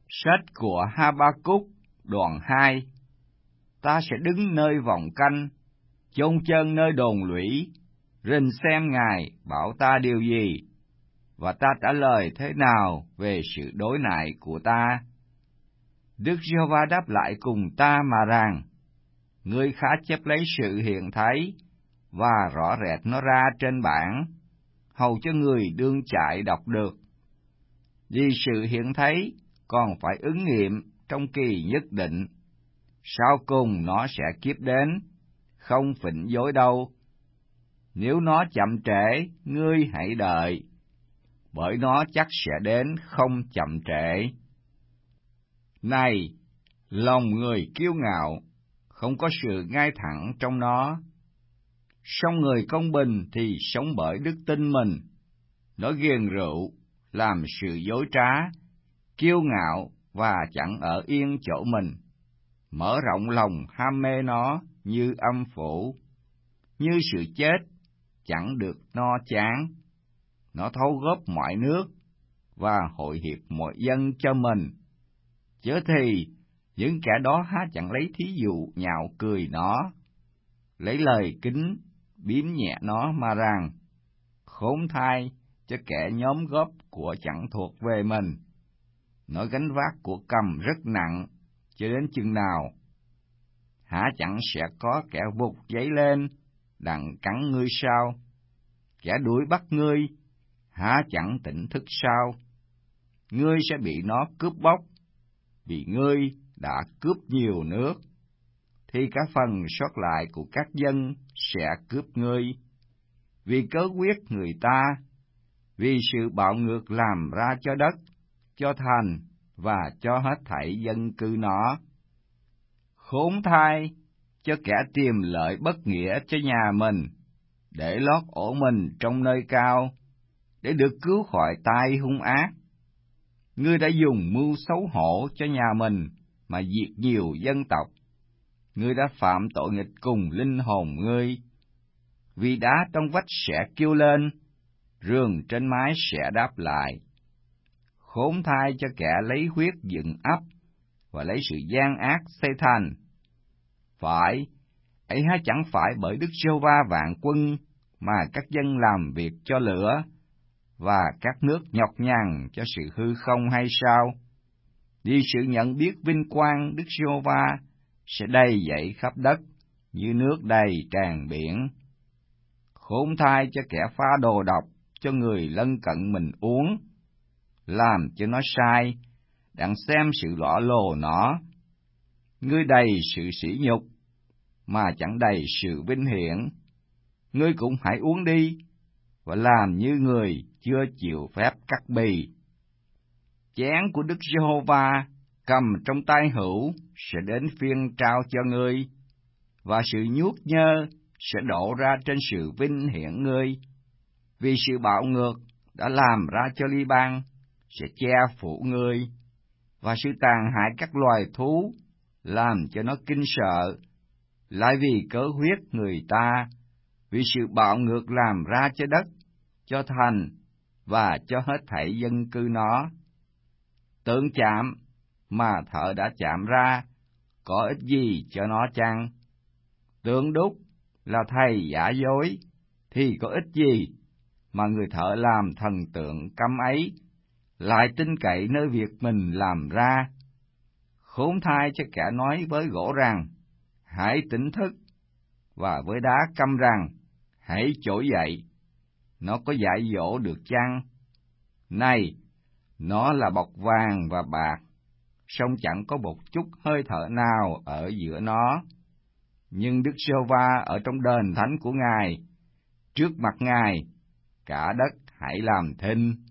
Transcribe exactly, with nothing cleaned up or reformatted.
Sách của Ha-ba-cúc đoạn hai. Ta sẽ đứng nơi vòng canh, chôn chân nơi đồn lũy, rình xem Ngài bảo ta điều gì, và ta trả lời thế nào về sự đối nại của ta. Đức Giê-hô-va đáp lại cùng ta mà rằng, ngươi khá chép lấy sự hiện thấy, và rõ rệt nó ra trên bảng, hầu cho người đương chạy đọc được. Vì sự hiện thấy còn phải ứng nghiệm trong kỳ nhất định, sau cùng nó sẽ kiếp đến, không phỉnh dối đâu. Nếu nó chậm trễ, ngươi hãy đợi, bởi nó chắc sẽ đến không chậm trễ. Này, lòng người kiêu ngạo, không có sự ngay thẳng trong nó. Song người công bình thì sống bởi đức tin mình. Nó ghiền rượu, làm sự dối trá, kiêu ngạo và chẳng ở yên chỗ mình, mở rộng lòng ham mê nó như âm phủ, như sự chết, chẳng được no chán. Nó thâu góp mọi nước và hội hiệp mọi dân cho mình. Chớ thì những kẻ đó há chẳng lấy thí dụ nhạo cười nó, lấy lời kính biếm nhẹ nó mà rằng, khốn thay cho kẻ nhóm góp của chẳng thuộc về mình. Nó gánh vác của cầm rất nặng, cho đến chừng nào? Hả chẳng sẽ có kẻ vụt giấy lên, đặng cắn ngươi sao? Kẻ đuổi bắt ngươi, hả chẳng tỉnh thức sao? Ngươi sẽ bị nó cướp bóc, vì ngươi đã cướp nhiều nước, thì cả phần sót lại của các dân sẽ cướp ngươi. Vì cớ quyết người ta, vì sự bạo ngược làm ra cho đất, cho thành và cho hết thảy dân cư nó. Khốn thay cho kẻ tìm lợi bất nghĩa cho nhà mình, để lót ổ mình trong nơi cao, để được cứu khỏi tay hung ác. Ngươi đã dùng mưu xấu hổ cho nhà mình mà diệt nhiều dân tộc. Ngươi đã phạm tội nghịch cùng linh hồn ngươi. Vì đá trong vách sẽ kêu lên, rường trên mái sẽ đáp lại. Khốn thay cho kẻ lấy huyết dựng ấp và lấy sự gian ác xây thành. Phải, ấy há chẳng phải bởi Đức Giê-hô-va vạn quân mà các dân làm việc cho lửa, và các nước nhọc nhằn cho sự hư không hay sao? Vì sự nhận biết vinh quang Đức Giê-hô-va sẽ đầy dậy khắp đất, như nước đầy tràn biển. Khốn thay cho kẻ pha đồ độc cho người lân cận mình uống, làm cho nó sai, đặng xem sự lõ lồ nó. Ngươi đầy sự sỉ nhục, mà chẳng đầy sự vinh hiển. Ngươi cũng hãy uống đi, và làm như người chưa chịu phép cắt bì. Chén của Đức Giê-hô-va cầm trong tay hữu sẽ đến phiên trao cho ngươi, và sự nhuốc nhơ sẽ đổ ra trên sự vinh hiển ngươi. Vì sự bạo ngược đã làm ra cho Li-ban sẽ che phủ ngươi, và sự tàn hại các loài thú làm cho nó kinh sợ. Lại vì cớ huyết người ta, vì sự bạo ngược làm ra cho đất, cho thành và cho hết thảy dân cư nó. Tượng chạm mà thợ đã chạm ra, có ích gì cho nó chăng? Tượng đúc là thầy giả dối, thì có ích gì mà người thợ làm thần tượng câm ấy, lại tin cậy nơi việc mình làm ra? Khốn thay cho kẻ nói với gỗ rằng, hãy tỉnh thức, và với đá câm rằng, hãy trỗi dậy. Nó có dạy dỗ được chăng? Này, nó là bọc vàng và bạc, song chẳng có một chút hơi thở nào ở giữa nó. Nhưng Đức Giê-hô-va ở trong đền thánh của Ngài, trước mặt Ngài, cả đất hãy làm thinh.